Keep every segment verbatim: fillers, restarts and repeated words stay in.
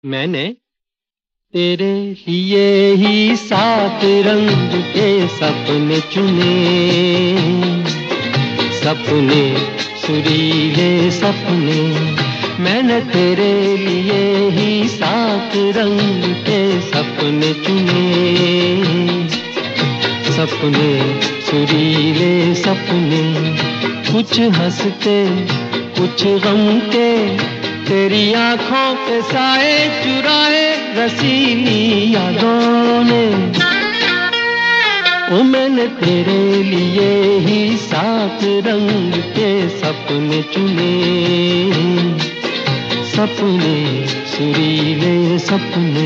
मैंने तेरे लिए ही सात रंग के सपने चुने, सपने सुरीले सपने। मैंने तेरे लिए ही सात रंग के सपने चुने, सपने सुरीले सपने। कुछ हंसते कुछ गम के, तेरी आंखों के साए चुराए रसीली यादों ने। ओ मैंने तेरे लिए ही सात रंग के सपने चुने, सपने सुरीले सपने।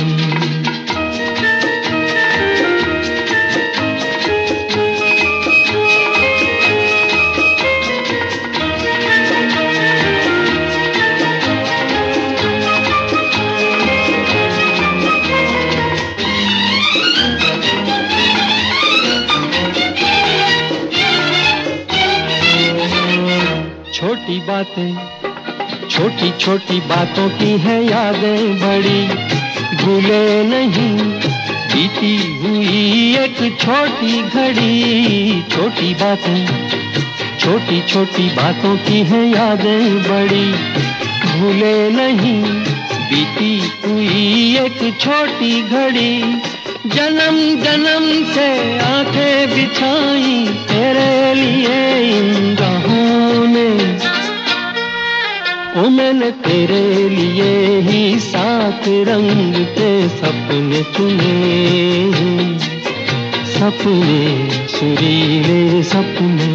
छोटी बातें छोटी छोटी बातों की है यादें बड़ी, भूले नहीं बीती हुई एक छोटी घड़ी। छोटी बातें छोटी छोटी बातों की है यादें बड़ी, भूले नहीं बीती हुई एक छोटी घड़ी। जन्म जन्म से आंखें बिछाई तेरे लिए इन राहों ने। ओ मैंने तेरे लिए ही सात रंग के सपने चुने, सपने सुरीले सपने।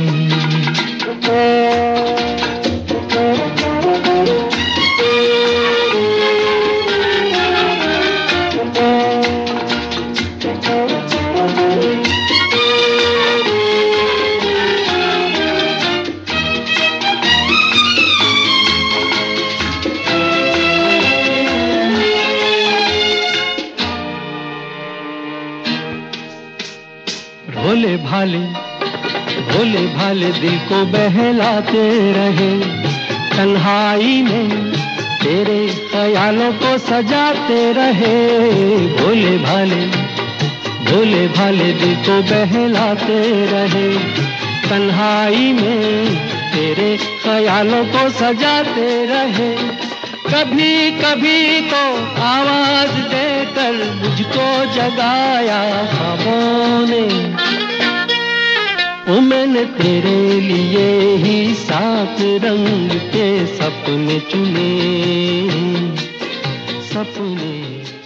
भोले भाले भोले भाले दिल को बहलाते रहे, तन्हाई में तेरे ख्यालों को सजाते रहे। भोले भाले भोले भाले दिल को बहलाते रहे, तन्हाई में तेरे ख्यालों को सजाते रहे। कभी कभी तो आवाज देकर मुझको जगाया ख्वाबों ने। ओ मैंने तेरे लिए ही सात रंग के सपने चुने, सपने